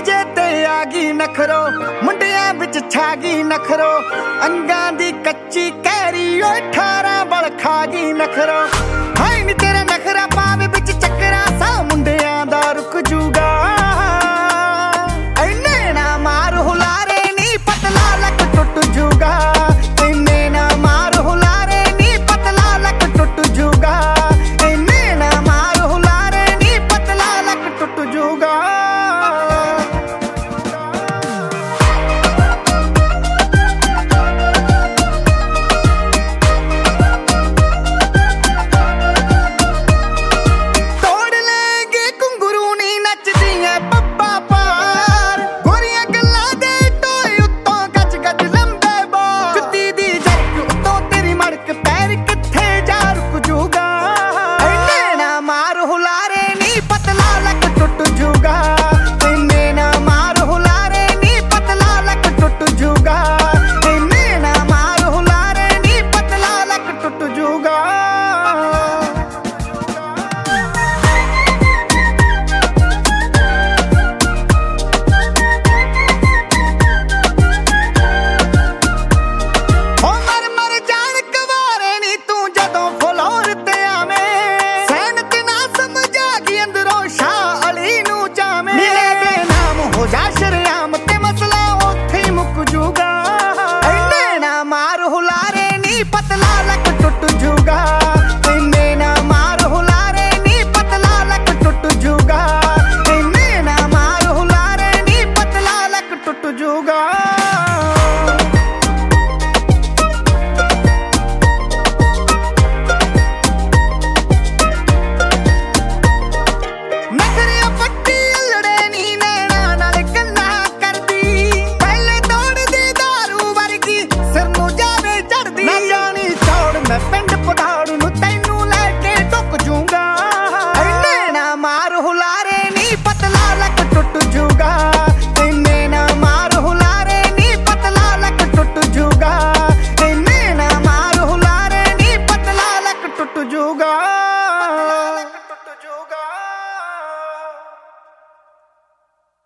DJ ते आ गई नखरो मुंडिया बिच छा गई नखरो अंगा दी कच्ची कैरी 18 बल खा गई नखरो हाय नी तेरा नखरा पावे बिच चक्करा सा मुंडिया दा रुक जूगा इन्ने ना मार हुलारे नी पतला लक टुट जूगा इन्ने ना मार हुलारे नी पतला लक टुट जूगा इन्ने ना मार हुलारे नी पतला लक टुट जूगा पतला लक टुट जूगा इन्ने ना मार हुलारे नी पतला लक टुट जूगा इन्ने ना मार हुलारे नी पतला लक टुट जूगा नखरे